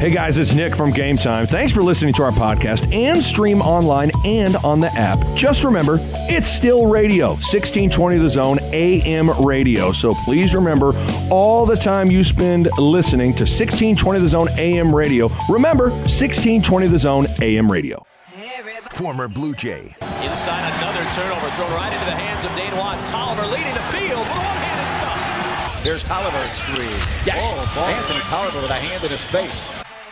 Hey guys, it's Nick from Game Time. Thanks for listening to our podcast and stream online and on the app. Just remember, it's still radio, 1620 The Zone AM radio. So please remember, all the time you spend listening to 1620 The Zone AM radio, remember 1620 The Zone AM radio. Former Blue Jay. Inside, another turnover thrown right into the hands of Dane Watts. Tolliver leading the field with a one-handed stop. Here's Tolliver's three. Yes. Oh, Anthony Tolliver with a hand in his face.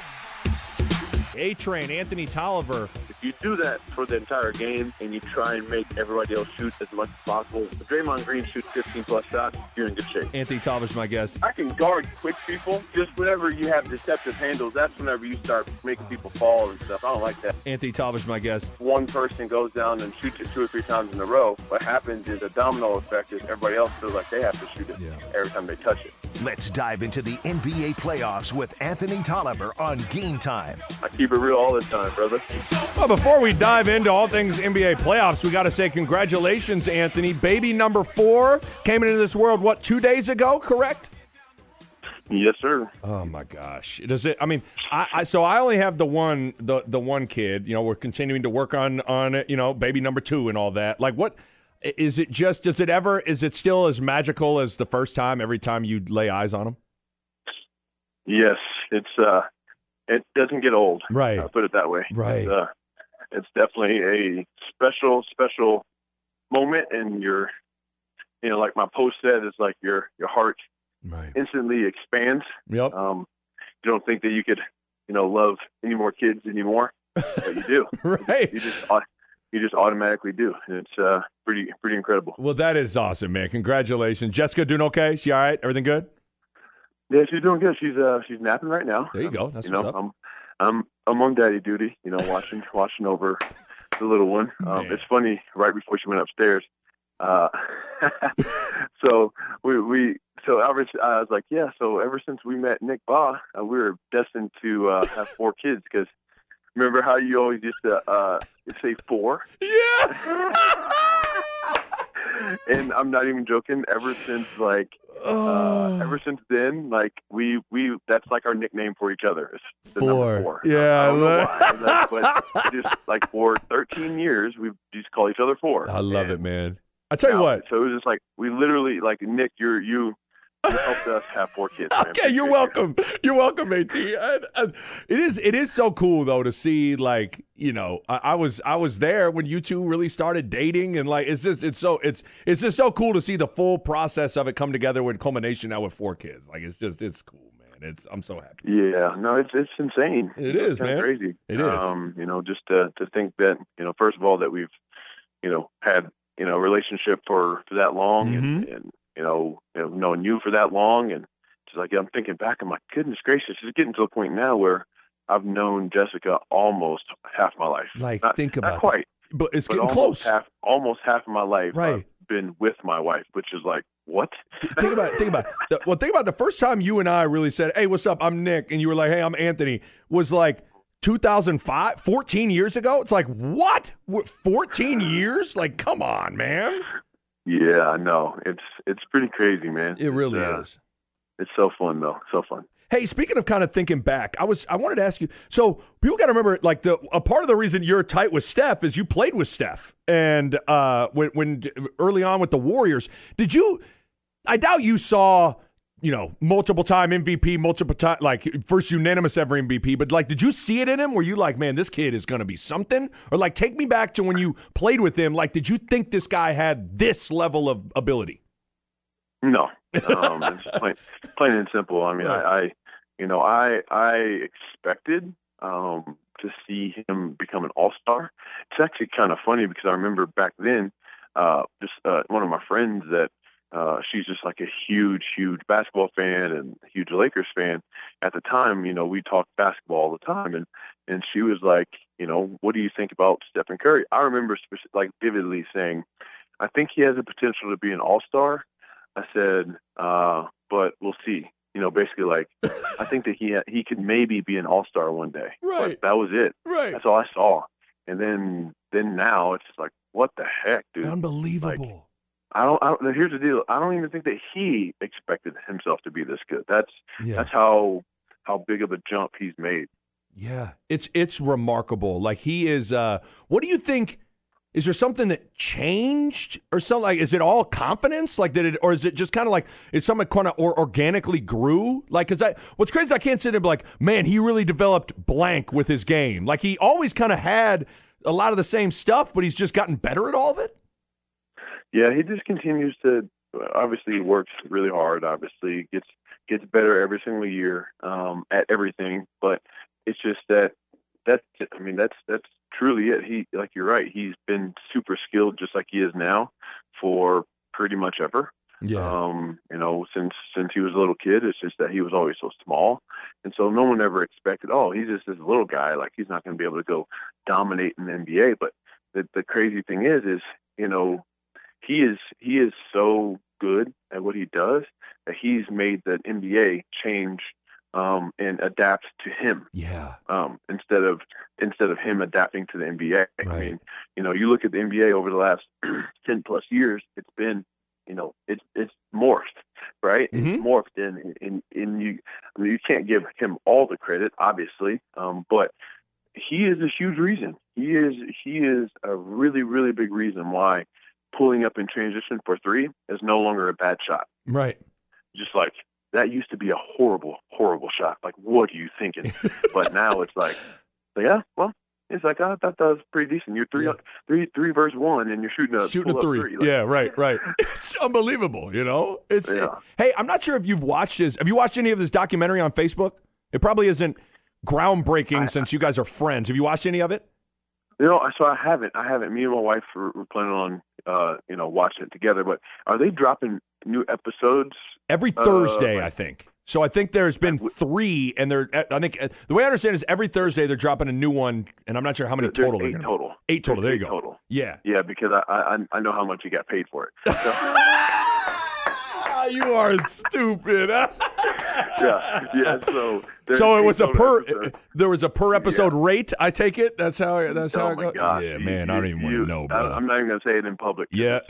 A-Train, Anthony Tolliver. If you do that for the entire game and you try and make everybody else shoot as much as possible, if Draymond Green shoots 15-plus shots, you're in good shape. Anthony Tolliver's my guest. I can guard quick people. Just whenever you have deceptive handles, that's whenever you start making people fall and stuff. I don't like that. Anthony Tolliver's my guest. One person goes down and shoots it 2 or 3 times in a row. What happens is a domino effect is everybody else feels like they have to shoot it every time they touch it. Let's dive into the NBA playoffs with Anthony Tolliver on Game Time. I keep it real all the time, brother. Well, before we dive into all things NBA playoffs, we got to say congratulations, Anthony. Baby number 4 came into this world, 2 days ago, correct? Yes, sir. Oh my gosh! Does it? I mean, I only have the one kid. You know, we're continuing to work on it. You know, baby number 2 and all that. Like, what is it? Just is it still as magical as the first time? Every time you lay eyes on him? Yes, it doesn't get old. Right. I'll put it that way. Right. It's definitely a special moment, and like my post said, it's like your heart instantly expands. Yep. You don't think that you could, love any more kids anymore, but you do. Right. You just automatically do. And it's pretty incredible. Well, that is awesome, man. Congratulations. Jessica doing okay? She all right? Everything good? Yeah, she's doing good. She's napping right now. There you go. That's what's up. I'm on daddy duty, watching over the little one. It's funny, right before she went upstairs. So I was like, yeah. So ever since we met Nick Baugh, we were destined to have 4 kids. Because remember how you always used to say 4? Yeah. And I'm not even joking. Ever since then, we that's like our nickname for each other. It's the 4. Number 4. Yeah. I don't know why, but just for 13 years, we've just called each other 4. I love it, man. I tell you what. So it was just like we literally Nick, you helped us have 4 kids. Okay, you're welcome. You're welcome, AT. It is so cool though to see I was there when you two really started dating, and it's just so cool to see the full process of it come together with culmination now with 4 kids. It's cool, man. I'm so happy. Yeah, no, it's insane. It is, man. Crazy. It is. Just to think that first of all that we've had a relationship for that long, and knowing you for that long, and just I'm thinking back, I'm like, goodness gracious, it's getting to the point now where I've known Jessica almost half my life. Think about not quite, but it's getting close. Almost half of my life, right. I've been with my wife, which is what? Think about the first time you and I really said, "Hey, what's up? I'm Nick," and you were like, "Hey, I'm Anthony." Was 2005, 14 years ago. It's what? 14 years? Come on, man. Yeah, I know. It's pretty crazy, man. It really is. It's so fun, though. So fun. Hey, speaking of kind of thinking back, I wanted to ask you. So people got to remember, a part of the reason you're tight with Steph is you played with Steph, and when early on with the Warriors, did you? I doubt you saw. Multiple time MVP, multiple time, first unanimous ever MVP, but did you see it in him? Were you man, this kid is going to be something? Or take me back to when you played with him. Did you think this guy had this level of ability? No. It's plain and simple. I mean, right. I expected to see him become an all-star. It's actually kind of funny because I remember back then, one of my friends that, she's just a huge basketball fan and huge Lakers fan. At the time, we talked basketball all the time, and she was like, what do you think about Stephen Curry? I remember vividly saying, I think he has the potential to be an all-star. I said, but we'll see. Basically I think that he could maybe be an all-star one day. Right. But that was it. Right. That's all I saw. And then now it's just what the heck, dude? Unbelievable. Here's the deal. I don't even think that he expected himself to be this good. That's how how big of a jump he's made. Yeah, it's remarkable. Like he is. What do you think? Is there something that changed or something? Like, is it all confidence? Like, did it, or is it just kind of like, is something kind of organically grew? Like, because what's crazy, is I can't sit there and be like, man, he really developed blank with his game. Like, he always kind of had a lot of the same stuff, but he's just gotten better at all of it. Yeah, he just continues to. Obviously, he works really hard. Obviously, gets better every single year at everything. But it's just that's truly it. He, like, you're right. He's been super skilled, just like he is now, for pretty much ever. Yeah. Since he was a little kid. It's just that he was always so small, and so no one ever expected, oh, he's just this little guy, like he's not going to be able to go dominate in the NBA. But the crazy thing is he is so good at what he does that he's made the NBA change and adapt to him. Yeah. Instead of him adapting to the NBA. Right. I mean, you look at the NBA over the last 10 plus years, it's been, it's morphed, right? Mm-hmm. It's morphed in you. I mean, you can't give him all the credit, obviously, but he is a huge reason. He is a really, really big reason why pulling up in transition for three is no longer a bad shot. Right. Just like that used to be a horrible, horrible shot. Like, what are you thinking? But now it's like, yeah, well, it's like, I thought that was pretty decent. You're three versus one, and you're shooting a three. Like, yeah, right. It's unbelievable. Hey, I'm not sure if you've watched have you watched any of this documentary on Facebook? It probably isn't groundbreaking since you guys are friends. Have you watched any of it? So I haven't. Me and my wife were planning on, watching it together. But are they dropping new episodes every Thursday? I think so. I think there's been 3, and I think the way I understand is every Thursday they're dropping a new one, and I'm not sure how many total. 8 total. 8 total. There you go. Total. Yeah. Yeah, because I know how much you got paid for it. So. You are stupid. Yeah. So it was there was a per episode rate. I take it. That's how it goes. God. Yeah, man. I don't even want to know, bro. I'm not even gonna say it in public. Yeah.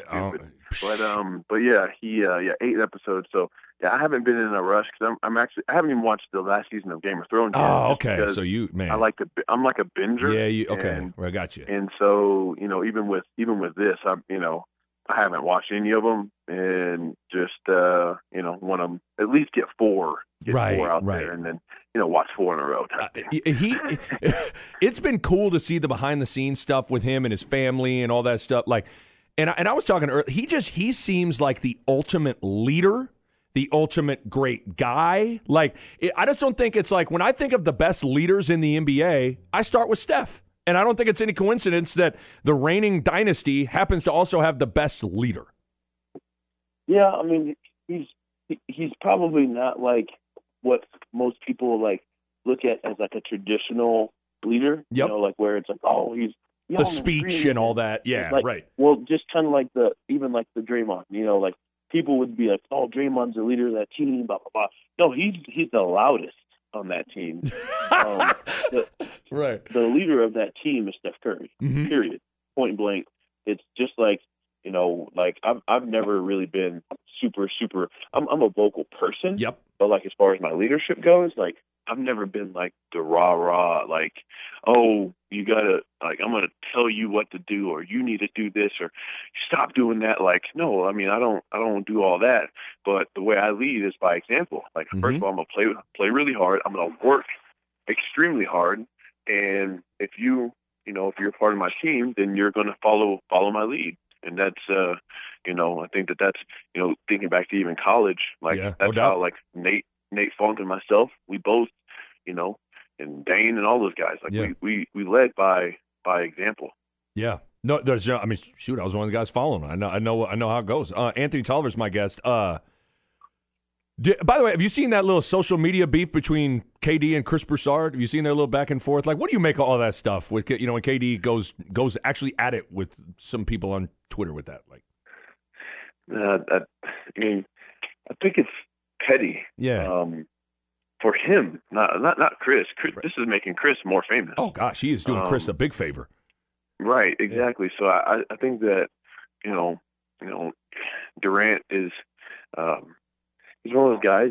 But yeah, 8 episodes. So yeah, I haven't been in a rush because I haven't even watched the last season of Game of Thrones yet. Oh, okay. So I'm like a binger. Yeah. Okay. I got you. And so even with this, I haven't watched any of them, and just want to at least get four out there, and then watch 4 in a row. It's been cool to see the behind the scenes stuff with him and his family and all that stuff. Like, and I was talking earlier, he seems like the ultimate leader, the ultimate great guy. Like, I just don't think it's like when I think of the best leaders in the NBA, I start with Steph. And I don't think it's any coincidence that the reigning dynasty happens to also have the best leader. Yeah, I mean, he's probably not like what most people like look at as like a traditional leader. Yep. Like where it's like, oh, he's the speech and all that. Yeah, like, right. Well, just kind of like the Draymond. Like people would be like, oh, Draymond's the leader of that team. Blah blah blah. No, he's the loudest on that team. Right. The leader of that team is Steph Curry. Mm-hmm. Period. Point blank. It's just like, like I've never really been super. I'm a vocal person. Yep. But like as far as my leadership goes, like I've never been like the rah like, oh, you gotta, like, I'm gonna tell you what to do, or you need to do this, or stop doing that. Like, no, I mean I don't do all that. But the way I lead is by example. Like first of all, I'm gonna play really hard. I'm gonna work extremely hard, and if you're part of my team, then you're gonna follow my lead. And that's I think that's thinking back to even college, like that's how like Nate Funk and myself, we both, and Dane and all those guys, like we led by example. Yeah. No, I mean, shoot, I was one of the guys following. I know how it goes. Anthony Tolliver's my guest. By the way, have you seen that little social media beef between KD and Chris Broussard? Have you seen their little back and forth? Like, what do you make of all that stuff with, when KD goes actually at it with some people on Twitter with that? Like, I mean, I think it's petty. Yeah. For him, not Chris. Right. This is making Chris more famous. Oh gosh, he is doing Chris a big favor. Right. Exactly. Yeah. So I think that Durant is he's one of those guys that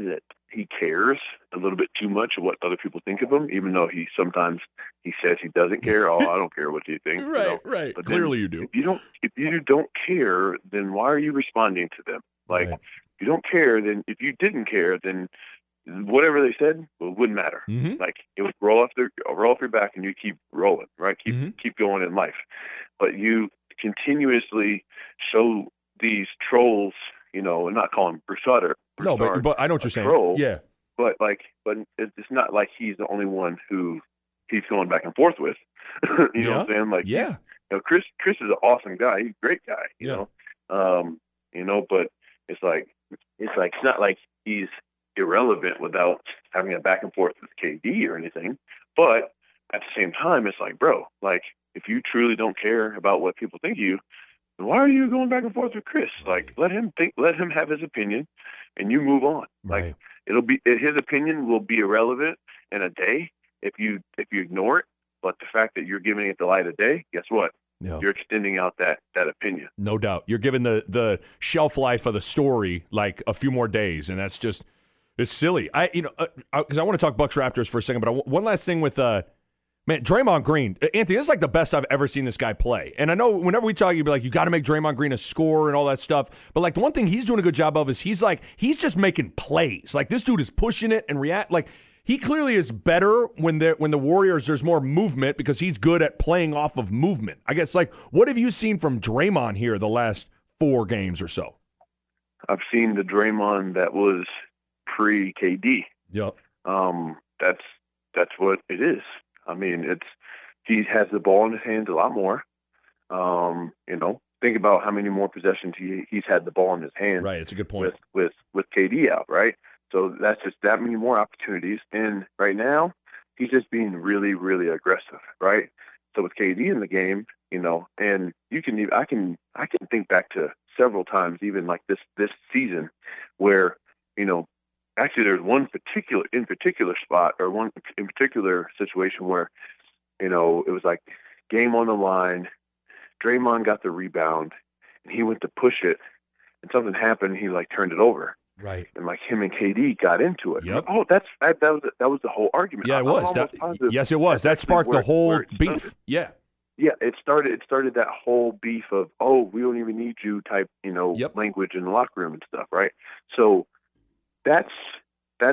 he cares a little bit too much of what other people think of him, even though he says he doesn't care. Oh, I don't care what you think. Right, right. But clearly you do. If you don't care, then why are you responding to them? Like, right. If you don't care, then if you didn't care, then whatever they said, well, it wouldn't matter. Mm-hmm. Like, it would roll off your back, and you keep rolling, right? Keep going in life. But you continuously show these trolls, and not call him Broussard. No, but I know what you're saying. Troll, yeah. But it's not like he's the only one who he's going back and forth with. You know what I'm saying? Like, yeah. Chris is an awesome guy. He's a great guy. You know, but it's like it's not like he's irrelevant without having a back and forth with KD or anything. But at the same time, it's like, bro, like, if you truly don't care about what people think of you, then why are you going back and forth with Chris? Like, let him have his opinion, and you move on. Right. Like, his opinion will be irrelevant in a day if you ignore it. But the fact that you're giving it the light of day, guess what? Yeah. You're extending out that opinion. No doubt. You're giving the shelf life of the story like a few more days, and that's just it's silly. Because I want to talk Bucks Raptors for a second, but one last thing with Draymond Green. Anthony, this is like the best I've ever seen this guy play. And I know whenever we talk, you'd be like, you got to make Draymond Green a scorer and all that stuff. But like the one thing he's doing a good job of is he's just making plays. Like this dude is pushing it and react. Like he clearly is better when the Warriors there's more movement because he's good at playing off of movement. I guess like what have you seen from Draymond here the last 4 games or so? I've seen the Draymond that was pre-KD. Yep. That's what it is. I mean, he has the ball in his hands a lot more. Think about how many more possessions he's had the ball in his hands. Right, it's a good point. With KD out, right? So that's just that many more opportunities. And right now, he's just being really, really aggressive, right? So with KD in the game, and I can think back to several times, even like this season, where actually there's one particular spot or one in particular situation where it was like game on the line. Draymond got the rebound, and he went to push it, and something happened. And he like turned it over, right? And like him and KD got into it. Yep. Oh, that was the whole argument. Yeah, it was. Yes, it was. That sparked the whole beef. Yeah. Yeah, it started that whole beef of, oh, we don't even need you type, language in the locker room and stuff, right? So that's a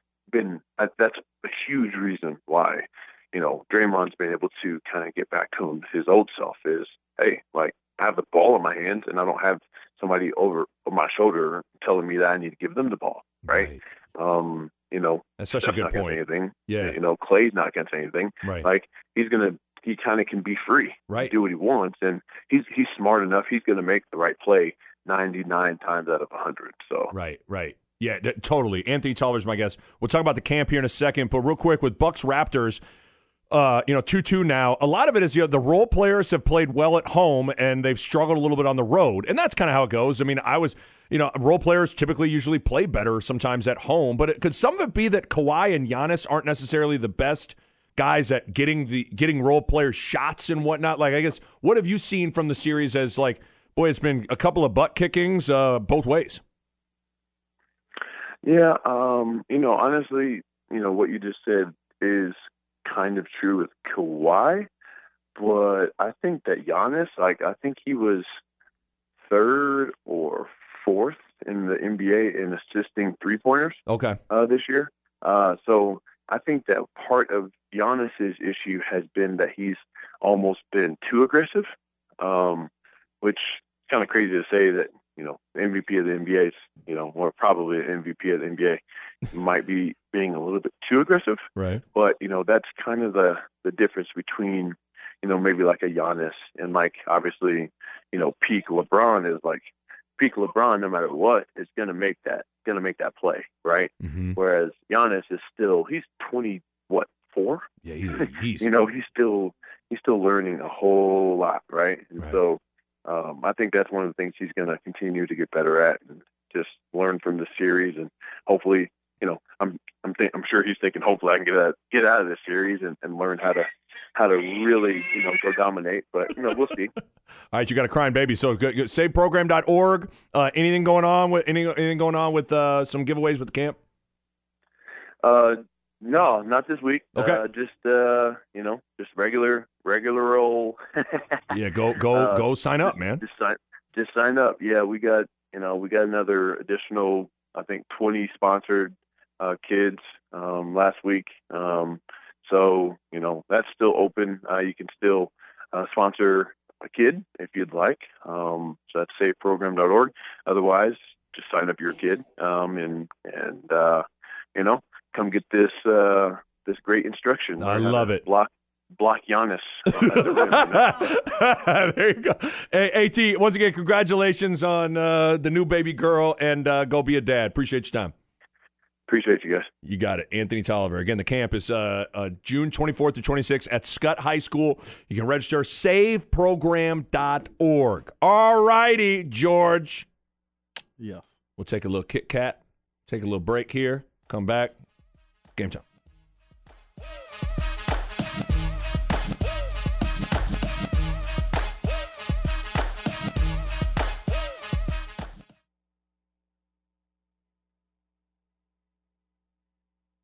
huge reason why, Draymond's been able to kind of get back to his old self is, hey, like I have the ball in my hands and I don't have somebody over my shoulder telling me that I need to give them the ball, right? That's such a good point. Anything. Yeah. Clay's not going to say anything. Right. Like he kind of can be free, right? Do what he wants, and he's smart enough. He's going to make the right play 99 times out of 100. So right. Yeah, totally. Anthony Tolliver's my guest. We'll talk about the camp here in a second, but real quick with Bucks Raptors, 2-2 now. A lot of it is the role players have played well at home and they've struggled a little bit on the road, and that's kind of how it goes. I mean, role players typically usually play better sometimes at home, but could some of it be that Kawhi and Giannis aren't necessarily the best guys at getting role player shots and whatnot? Like, I guess, what have you seen from the series as like, boy, it's been a couple of butt kickings both ways. Yeah, honestly, what you just said is kind of true with Kawhi, but I think that Giannis, I think he was 3rd or 4th in the NBA in assisting 3-pointers. Okay. This year. So I think that part of Giannis's issue has been that he's almost been too aggressive, which is kind of crazy to say that, MVP of the NBA is, or probably an MVP of the NBA might be being a little bit too aggressive. Right. But, that's kind of the difference between, maybe like a Giannis and like, obviously, peak LeBron is like peak LeBron, no matter what, is going to make that play. Right. Mm-hmm. Whereas Giannis is he's 4? Yeah. He's he's still learning a whole lot. Right. And so, I think that's one of the things he's going to continue to get better at, and just learn from the series, and hopefully, I'm sure he's thinking, hopefully I can get out of this series and learn how to really, go dominate. But we'll see. All right, you got a crying baby. So saveprogram.org. Anything going on with some giveaways with the camp? No, not this week. Okay. Just regular old. Yeah, go sign up, man. Just sign up. Yeah, we got another additional, I think, 20 sponsored kids last week. So that's still open. You can still sponsor a kid if you'd like. So that's safeprogram.org. Otherwise, just sign up your kid and come get this great instruction. I love it. Block Giannis. There you go. Hey, AT, once again, congratulations on the new baby girl, and go be a dad. Appreciate your time. Appreciate you guys. You got it. Anthony Tolliver. Again, the camp is June 24th to 26th at Scott High School. You can register saveprogram.org. All righty, George. Yes. We'll take a little Kit Kat, take a little break here, come back. Game time.